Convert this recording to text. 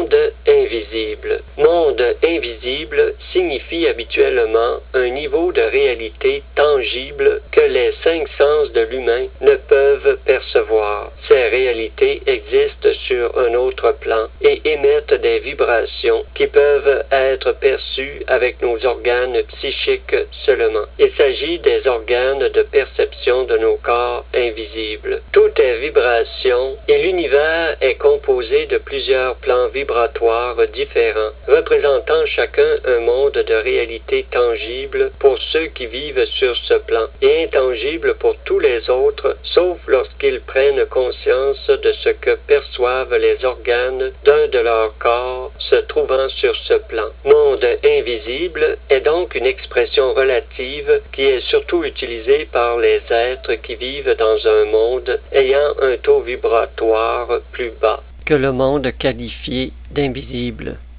Monde invisible. Monde invisible signifie habituellement un niveau de réalité tangible que les cinq sens de l'humain ne peuvent percevoir. Ces réalités existent sur un autre plan et émettent des vibrations qui peuvent être perçues avec nos organes psychiques seulement. Il s'agit des organes de perception de nos corps invisibles. Tout est vibration et l'univers est composé de plusieurs plans vibratoires différents, représentant chacun un monde de réalité tangible pour ceux qui vivent sur ce plan et intangible pour tous les autres, sauf lorsqu'ils prennent conscience de ce que perçoivent les organes d'un de leurs corps se trouvant sur ce plan. Monde invisible est donc une expression relative qui est surtout utilisée par les êtres qui vivent dans un monde ayant un taux vibratoire plus bas que le monde qualifié d'invisible.